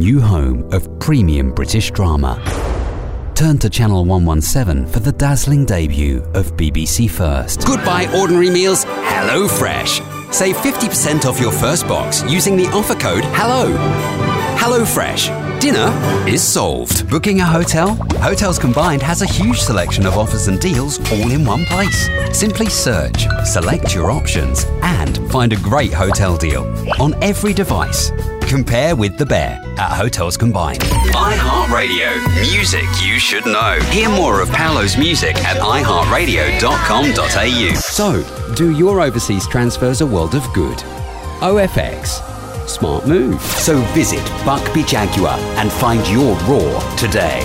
new home of premium British drama. Turn to Channel 117 for the dazzling debut of BBC First. Goodbye ordinary meals, Hello Fresh. Save 50% off your first box using the offer code HELLO. Hello Fresh. Dinner is solved. Booking a hotel? Hotels Combined has a huge selection of offers and deals all in one place. Simply search, select your options, and find a great hotel deal on every device. Compare with the bear at Hotels Combined. iHeartRadio. Music you should know. Hear more of Paolo's music at iHeartRadio.com.au. So, do your overseas transfers a world of good? OFX. Smart move. So visit Buckby Jaguar and find your roar today.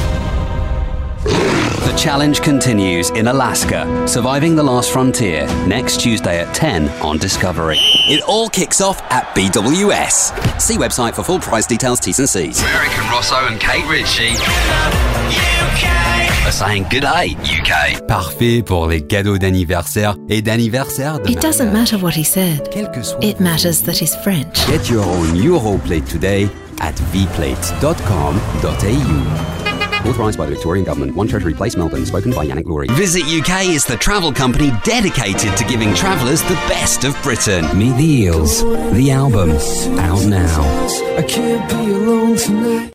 The challenge continues in Alaska, Surviving the Last Frontier, next Tuesday at 10 on Discovery. It all kicks off at BWS. See website for full price details, T's and C's. American Rosso and Kate Ritchie are saying good day, UK. Parfait pour les cadeaux d'anniversaire et d'anniversaire de It doesn't matter what he said. It matters that he's French. Get your own Europlate today at vplate.com.au. Authorised by the Victorian Government. One Treasury Place, Melbourne. Spoken by Yannick Laurie. Visit UK is the travel company dedicated to giving travellers the best of Britain. Meet the Eels. The album. Out now. I can't be alone tonight.